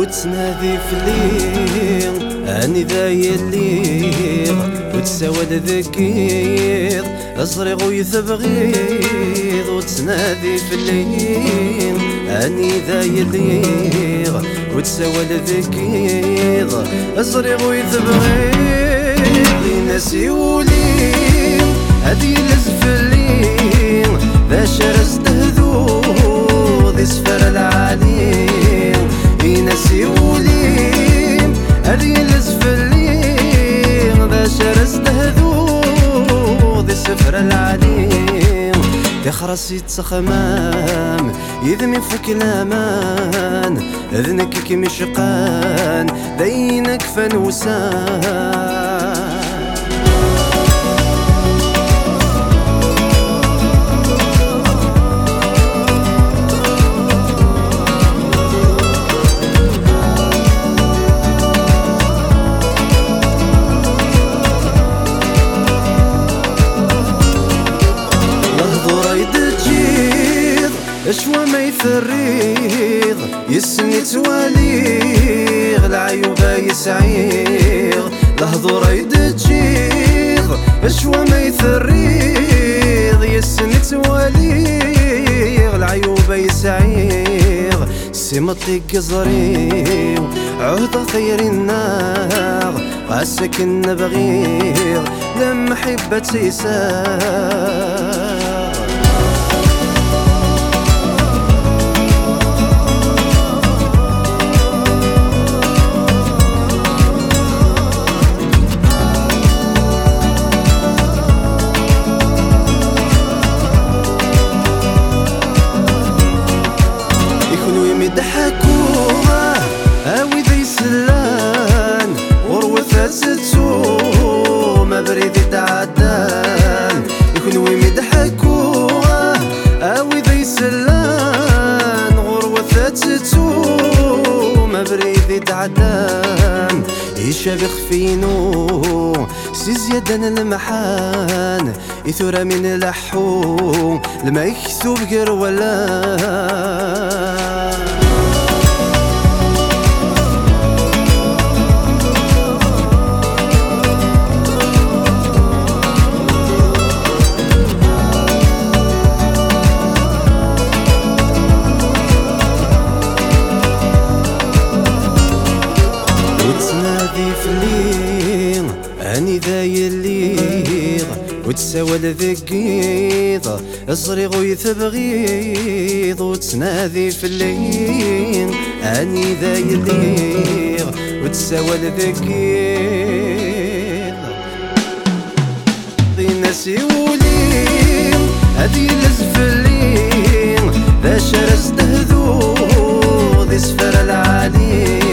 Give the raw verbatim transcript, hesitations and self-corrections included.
وتنادي في الليل اني ذايا الليل وتساود ذكير اصرغ ويثبغيض وتنادي في الليل اني ذايا الليل وتساود ذكير اصرغ ويثبغيض ناسي وليل هدي لزفلين ذا شرس تهذو ذي سفر العالين ينسي وليم هذي لزفلين ذا شرس تهذو ذي سفر العالين تخرس يتسخمام يذمي فك الامان اذنك كي مشقان دينك فنوسان اشوى ما يثريغ يسني تواليغ العيوبة يسعيغ لحظورة يدجيغ اشوى ما يثريغ يسني تواليغ العيوبة يسعيغ سمطي قزريغ عهد خير الناغ غاسك النبغيغ لما حبت يساغ يضحكوها هاوي ذي سلان غروة ستو ما بريد يتعدان يكونوا يضحكوها هاوي ذي سلان غروة ستو ما بريد يتعدان يشابخ فينو سي زيادة المحان يثورة من الحو لما يكثب غير ولا وتنادي في الليل اني ذايا الليل وتساود ذكيض اصرغ ويثبغيض وتنادي في الليل اني ذايا الليل وتساود ذكيض ناسي وليل هدي لزفلين ذا شرس تهذو ذي سفر العالين